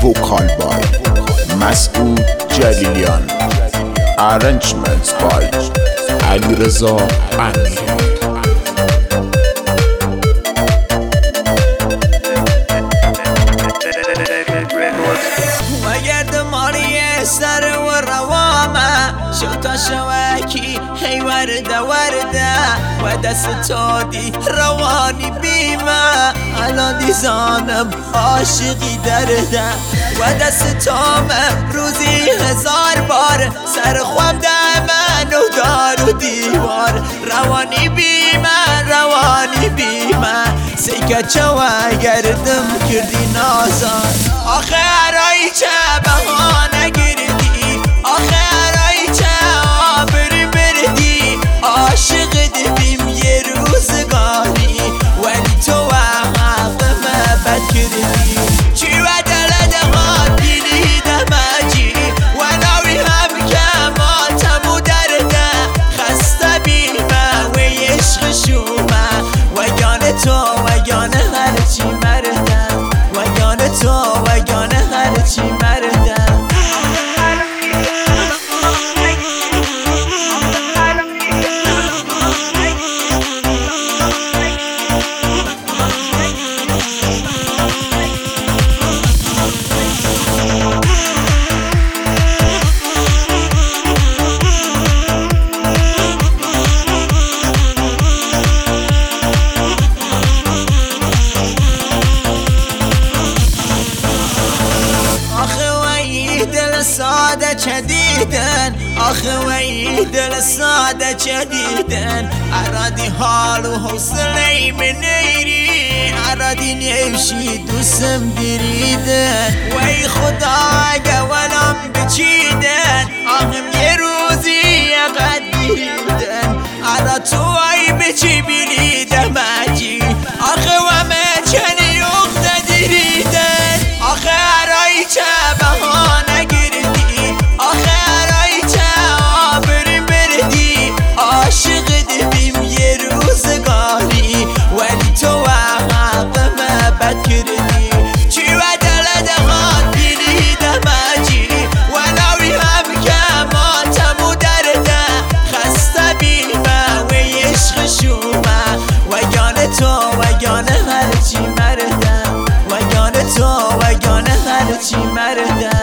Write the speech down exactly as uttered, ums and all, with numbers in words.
vocal by Masoud Jalilian, arrangements by Alireza Amiri. سر و روامه شو تا شوکی هی ورده ورده و دست تو دی روانی بیمه الان دیزانم عاشقی درده و دست تومه روزی هزار بار سر خواب دمن و دار و دیوار روانی بیمه روانی بیمه سیکه چوه گردم کردی نازان آخه ارایی چه بهانه گردی آخه ارایی چه آبری بردی عاشق دبیم یه روزگاری ولی تو حقمه بد کردی چی و دلد قابلی دمجی وناوی هم که ماتمو درده خسته بیمه و عشق شومه و یانه تو و یانه هرچی مردم و یانه تو و یانه هرچی مردم ساده چه دیدن آخه وی دل ساده چه دیدن ارادی حال و حوصله منیری ارادی نیوشی دوستم گریدن وی خدا اگه ولم بچیدن آهم یه روزی اقد گریدن ارا تو ای بچی بیلیده مجی آخه ومه چنی اخته دیریدن آخه ارایی چه بهانه عاشق دبیم یه روزگاری ولی تو حقمه بد کردی چی و دلد قابلی دمجی وناوی هم که ماتمو درده خسته بیمه و عشق شومه و یانه تو و یانه هرچی مردم و یانه تو و یانه هرچی مردم